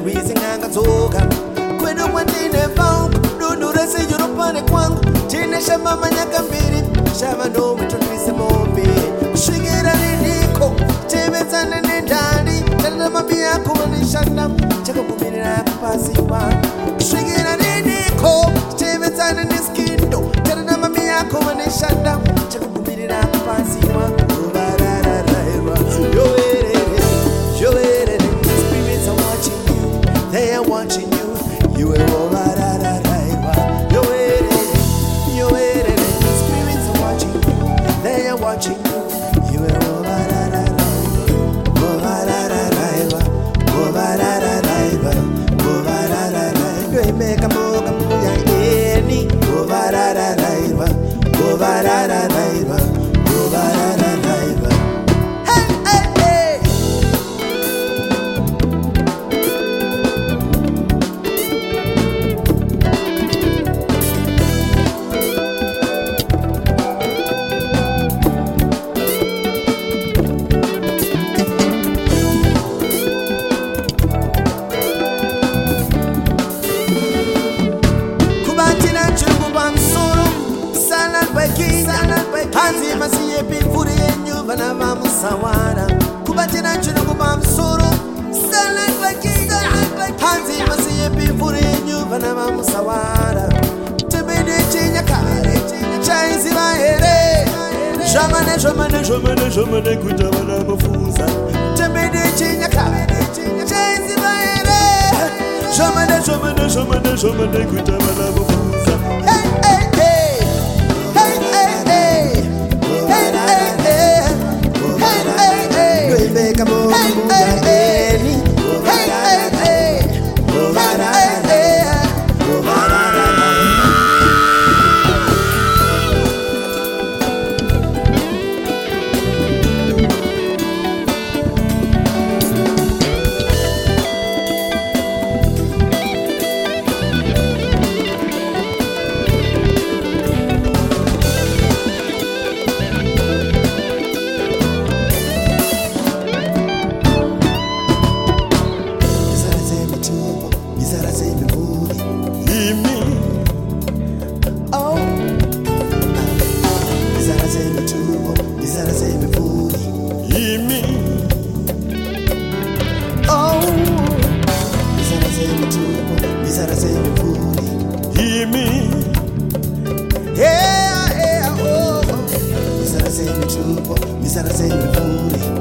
reason angatoka kwenu mwandine fauku nunurese yuropane kwangu tine shamba manyaka mbiri shamba no mutundise mombe shigira nidiko tebezane nendali tanda mabia kumanishanda chaka kumirira kupasiwa shigira nidiko tebezane niskindo tanda mabia kumanishanda chaka kumirira kupasiwa they are watching you. You are all right. You're waiting. Spirits are watching you. They are watching you. You are all right. You make a move, any. Hanzi masiye pifuri yenyu vana vamusawara kubatira nchino kubamsuru Salad Baking Hanzi masiye pifuri yenyu vana vamusawara Tebede chinya kare Chainzi vahere Shomane kuja vana mafuza Tebede chinya kare Chainzi vahere Shomane kuja vana mafuza Misara say me